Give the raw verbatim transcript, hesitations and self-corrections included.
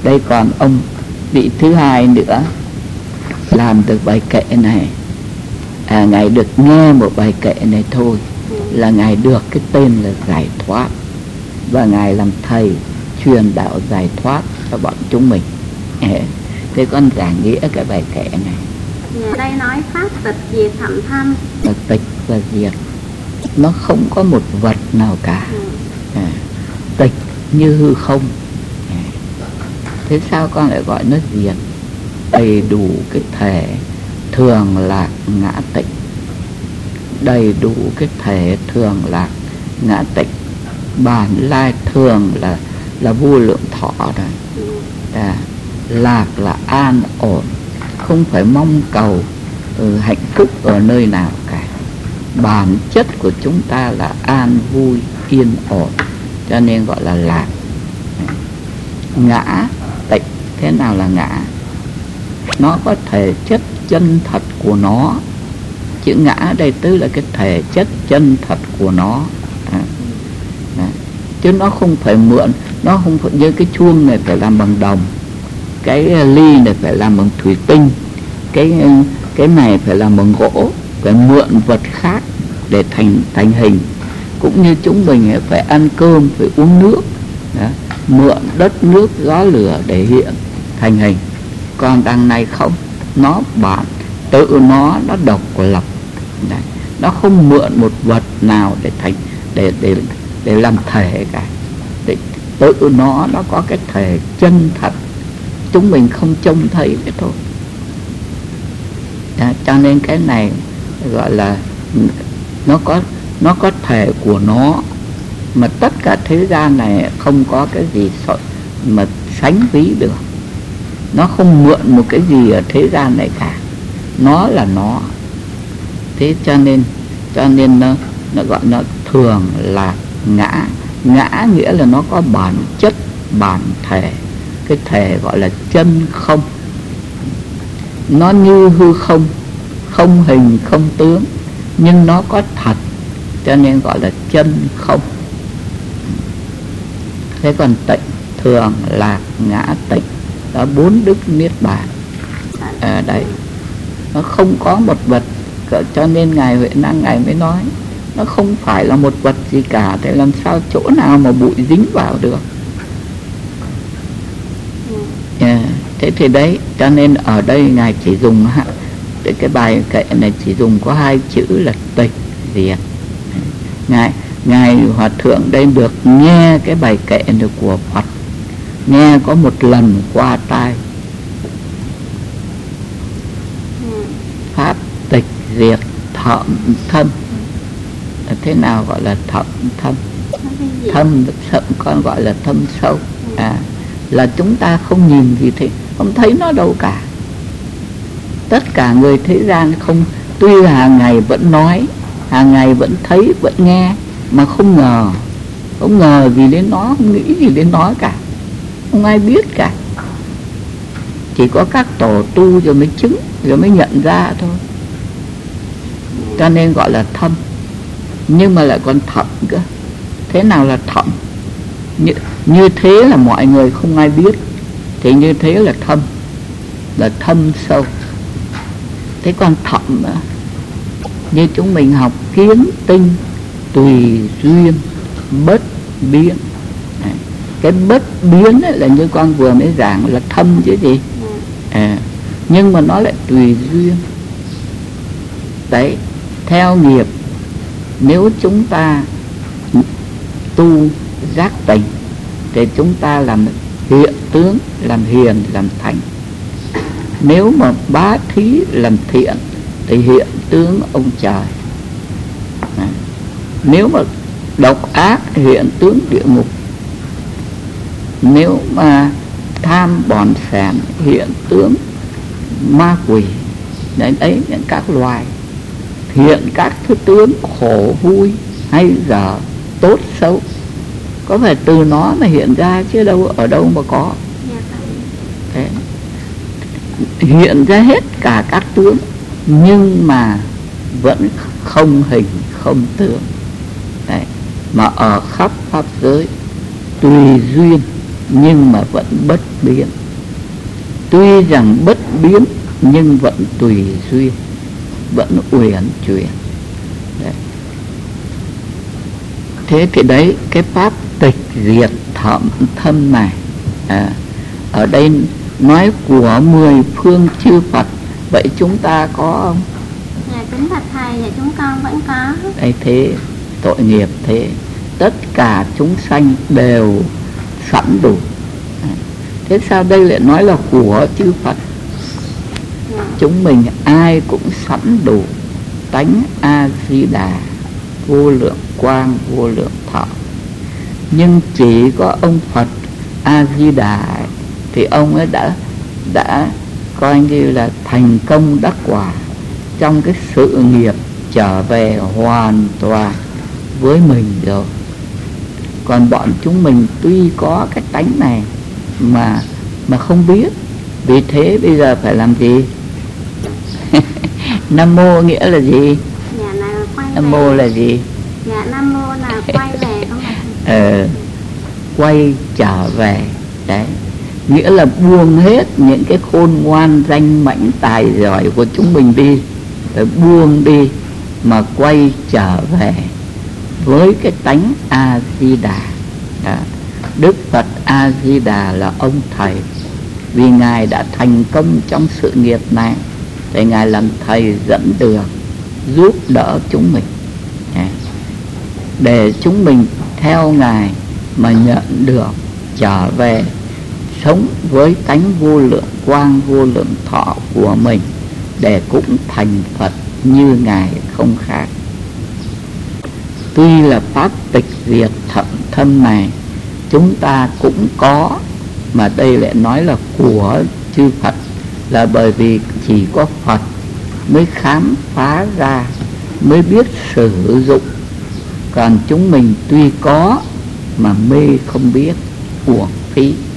Đây còn ông vị thứ hai nữa làm được bài kệ này, à, ngài được nghe một bài kệ này thôi là ngài được cái tên là giải thoát, và ngài làm thầy truyền đạo giải thoát cho bọn chúng mình. Thế con giải nghĩa cái bài kệ này. Ở đây nói pháp tịch diệt thậm thâm. Là tịch và diệt, nó không có một vật nào cả. ừ. à, Tịch như hư không. à. Thế sao con lại gọi nó diệt? Đầy đủ cái thể thường lạc ngã tịch, đầy đủ cái thể thường lạc ngã tịch. Bản lai thường là là vô lượng thọ rồi. à, Lạc là an ổn, không phải mong cầu ừ, hạnh phúc ở nơi nào cả. Bản chất của chúng ta là an vui yên ổn, cho nên gọi là lạc. Ngã tịch, thế nào là ngã? Nó có thể chất chân thật của nó. Chữ ngã đây tức là cái thể chất chân thật của nó. à, à. Chứ nó không phải mượn, nó không phải như cái chuông này phải làm bằng đồng, cái ly này phải làm bằng thủy tinh, cái cái này phải làm bằng gỗ, phải mượn vật khác để thành thành hình. Cũng như chúng mình phải ăn cơm, phải uống nước, đó, mượn đất nước gió lửa để hiện thành hình. Còn đằng này không, nó bản tự nó nó độc lập. Đấy, nó không mượn một vật nào để thành để để để làm thể cả. Để, tự nó nó có cái thể chân thật, chúng mình không trông thấy cái thôi. Đó, cho nên cái này gọi là nó có nó có thể của nó, mà tất cả thế gian này không có cái gì mà sánh ví được. Nó không mượn một cái gì ở thế gian này cả, nó là nó. Thế cho nên cho nên nó nó gọi nó thường là ngã. Ngã nghĩa là nó có bản chất, bản thể. Cái thể gọi là chân không. Nó như hư không, không hình không tướng, nhưng nó có thật, cho nên gọi là chân không. Thế còn tịnh, thường, lạc, ngã, tịnh, đó bốn đức niết bàn. À, đấy, nó không có một vật, cho nên ngài Huệ Năng ngài mới nói nó không phải là một vật gì cả, thì làm sao chỗ nào mà bụi dính vào được. Yeah. Thế thì đấy, cho nên ở đây ngài chỉ dùng để cái bài kệ này chỉ dùng có hai chữ là tịch diệt. Ngài ngài Hòa Thượng đây được nghe cái bài kệ này của Phật, nghe có một lần qua tai. Pháp tịch diệt thậm thâm. Thế nào gọi là thậm thâm? Thâm sợ con gọi là thâm sâu. À, là chúng ta không nhìn gì thế, không thấy nó đâu cả. Tất cả người thế gian không, tuy hàng ngày vẫn nói, hàng ngày vẫn thấy, vẫn nghe, mà không ngờ, không ngờ gì đến nó, không nghĩ gì đến nó cả, không ai biết cả. Chỉ có các tổ tu rồi mới chứng, rồi mới nhận ra thôi. Cho nên gọi là thâm. Nhưng mà lại còn thậm cơ. Thế nào là thậm? Như, như thế là mọi người không ai biết, thì như thế là thâm, là thâm sâu. Thế còn thậm như chúng mình học kiến tinh, tùy duyên, bất biến. Đấy. Cái bất biến ấy là như con vừa mới giảng là thâm chứ gì. À, nhưng mà nó lại tùy duyên. Đấy, theo nghiệp, nếu chúng ta tu giác tình thì chúng ta làm hiện tướng, làm hiền, làm thành. Nếu mà bá thí làm thiện thì hiện tướng ông trời. À, nếu mà độc ác hiện tướng địa ngục. Nếu mà tham bòn phèn hiện tướng ma quỷ. Đấy, đấy những các loài hiện các thứ tướng khổ vui hay dở, tốt xấu. Có phải từ nó mà hiện ra chứ đâu ở đâu mà có. Thế. Hiện ra hết cả các tướng, nhưng mà vẫn không hình không tướng. Đấy. Mà ở khắp pháp giới tùy duyên, nhưng mà vẫn bất biến. Tuy rằng bất biến nhưng vẫn tùy duyên, vẫn uyển chuyển. Đấy. Thế thì đấy, cái pháp tịch diệt thậm thâm này à, ở đây nói của mười phương chư Phật. Vậy chúng ta có không? Dạ kính bạch thầy, dạ chúng con vẫn có. Đấy, thế tội nghiệp thế. Tất cả chúng sanh đều sẵn đủ. Thế sao đây lại nói là của chư Phật? Dạ. Chúng mình ai cũng sẵn đủ tánh A-di-đà, vô lượng quang, vô lượng thọ. Nhưng chỉ có ông Phật A-di-đà thì ông ấy đã đã coi như là thành công đắc quả trong cái sự nghiệp trở về hoàn toàn với mình rồi. Còn bọn chúng mình tuy có cái tánh này mà mà không biết. Vì thế bây giờ phải làm gì? Nam mô nghĩa là gì? Dạ là quay về. Nam mô là gì? Dạ Nam mô là quay về không ạ? Ờ, quay trở về. Đấy, nghĩa là buông hết những cái khôn ngoan danh mãnh tài giỏi của chúng mình đi, phải buông đi mà quay trở về với cái tánh A-di-đà. Đó. Đức Phật A-di-đà là ông thầy, vì Ngài đã thành công trong sự nghiệp này thì Ngài làm thầy dẫn đường, giúp đỡ chúng mình để chúng mình theo Ngài mà nhận được trở về sống với tánh vô lượng quang, vô lượng thọ của mình, để cũng thành Phật như Ngài không khác. Tuy là pháp tịch diệt thậm thâm này chúng ta cũng có, mà đây lại nói là của chư Phật, là bởi vì chỉ có Phật mới khám phá ra, mới biết sử dụng. Còn chúng mình tuy có mà mê không biết, uổng phí.